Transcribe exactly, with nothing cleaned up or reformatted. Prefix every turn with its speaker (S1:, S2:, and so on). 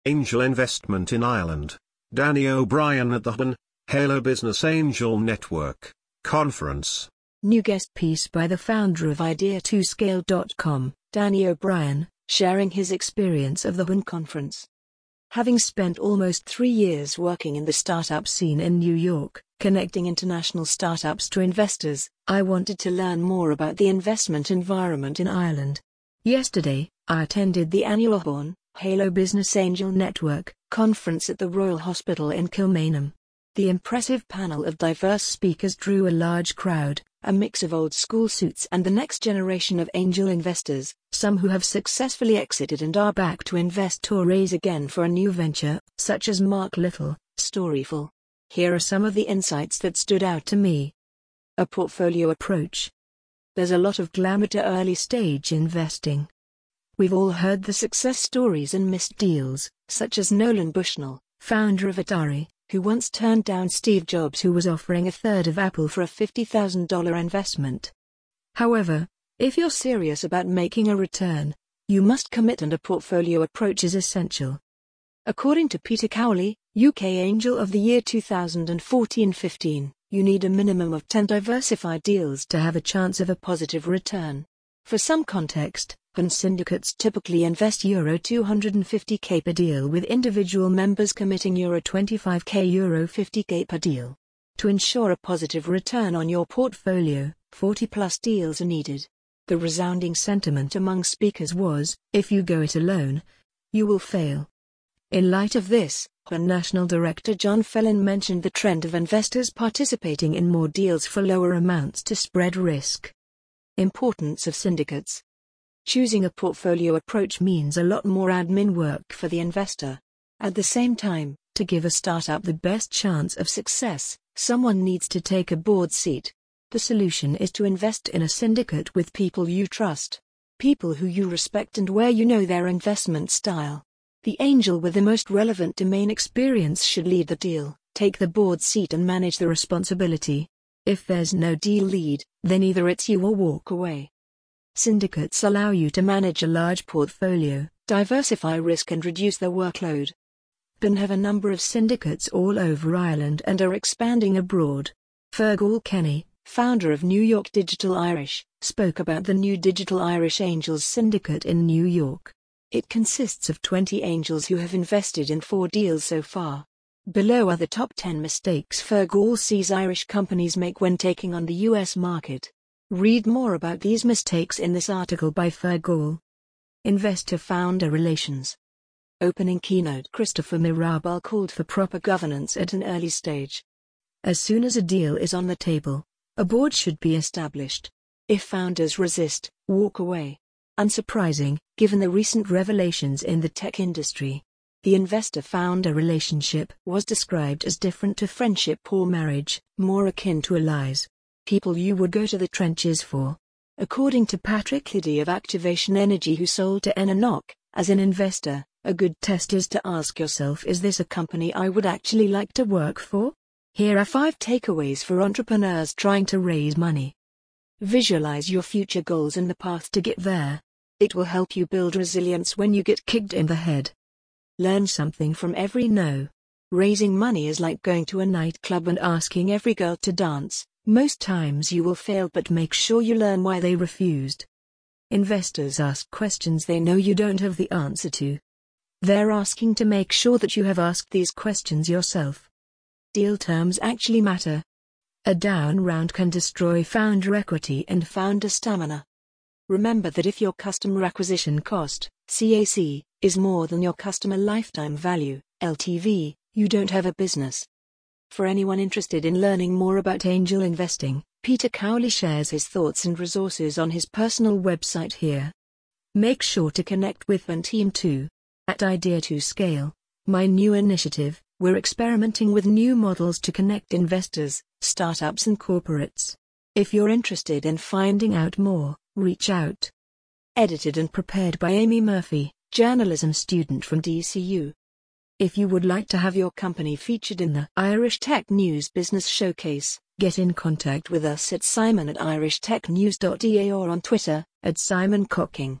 S1: Angel Investment in Ireland. Danny O'Brien at the H B N, Halo Business Angel Network, Conference.
S2: New guest piece by the founder of idea to scale dot com, Danny O'Brien, sharing his experience of the H B N conference. Having spent almost three years working in the startup scene in New York, connecting international startups to investors, I wanted to learn more about the investment environment in Ireland. Yesterday, I attended the annual H B N, Halo Business Angel Network, conference at the Royal Hospital in Kilmainham. The impressive panel of diverse speakers drew a large crowd, a mix of old-school suits and the next generation of angel investors, some who have successfully exited and are back to invest or raise again for a new venture, such as Mark Little, Storyful. Here are some of the insights that stood out to me. A portfolio approach. There's a lot of glamour to early-stage investing. We've all heard the success stories and missed deals, such as Nolan Bushnell, founder of Atari, who once turned down Steve Jobs, who was offering a third of Apple for a fifty thousand dollars investment. However, if you're serious about making a return, you must commit, and a portfolio approach is essential. According to Peter Cowley, U K Angel of the Year two thousand fourteen fifteen, you need a minimum of ten diversified deals to have a chance of a positive return. For some context, H B N syndicates typically invest Euro two hundred fifty K per deal, with individual members committing Euro twenty-five K, Euro fifty K per deal. To ensure a positive return on your portfolio, forty plus deals are needed. The resounding sentiment among speakers was, if you go it alone, you will fail. In light of this, H B N National Director John Fellin mentioned the trend of investors participating in more deals for lower amounts to spread risk. Importance of syndicates. Choosing a portfolio approach means a lot more admin work for the investor. At the same time, to give a startup the best chance of success, someone needs to take a board seat. The solution is to invest in a syndicate with people you trust, people who you respect and where you know their investment style. The angel with the most relevant domain experience should lead the deal, take the board seat and manage the responsibility. If there's no deal lead, then either it's you or walk away. Syndicates allow you to manage a large portfolio, diversify risk and reduce the workload. H B N have a number of syndicates all over Ireland and are expanding abroad. Fergal Kenny, founder of New York Digital Irish, spoke about the new Digital Irish Angels Syndicate in New York. It consists of twenty angels who have invested in four deals so far. Below are the top ten mistakes Fergal sees Irish companies make when taking on the U S market. Read more about these mistakes in this article by Fergal. Investor-founder relations. Opening keynote Christopher Mirabal called for proper governance at an early stage. As soon as a deal is on the table, a board should be established. If founders resist, walk away. Unsurprising, given the recent revelations in the tech industry. The investor-founder relationship was described as different to friendship or marriage, more akin to allies. People you would go to the trenches for. According to Patrick Liddy of Activation Energy, who sold to Ennoc, as an investor, a good test is to ask yourself, is this a company I would actually like to work for? Here are five takeaways for entrepreneurs trying to raise money. Visualize your future goals and the path to get there. It will help you build resilience when you get kicked in the head. Learn something from every no. Raising money is like going to a nightclub and asking every girl to dance. Most times you will fail, but make sure you learn why they refused. Investors ask questions they know you don't have the answer to. They're asking to make sure that you have asked these questions yourself. Deal terms actually matter. A down round can destroy founder equity and founder stamina. Remember that if your customer acquisition cost, C A C, is more than your customer lifetime value, L T V, you don't have a business. For anyone interested in learning more about angel investing, Peter Cowley shares his thoughts and resources on his personal website here. Make sure to connect with H B N team too. At Idea to Scale, my new initiative, we're experimenting with new models to connect investors, startups and corporates. If you're interested in finding out more, reach out. Edited and prepared by Amy Murphy, journalism student from D C U. If you would like to have your company featured in the Irish Tech News Business Showcase, get in contact with us at simon at irish tech news dot I E or on Twitter, at Simon Cocking.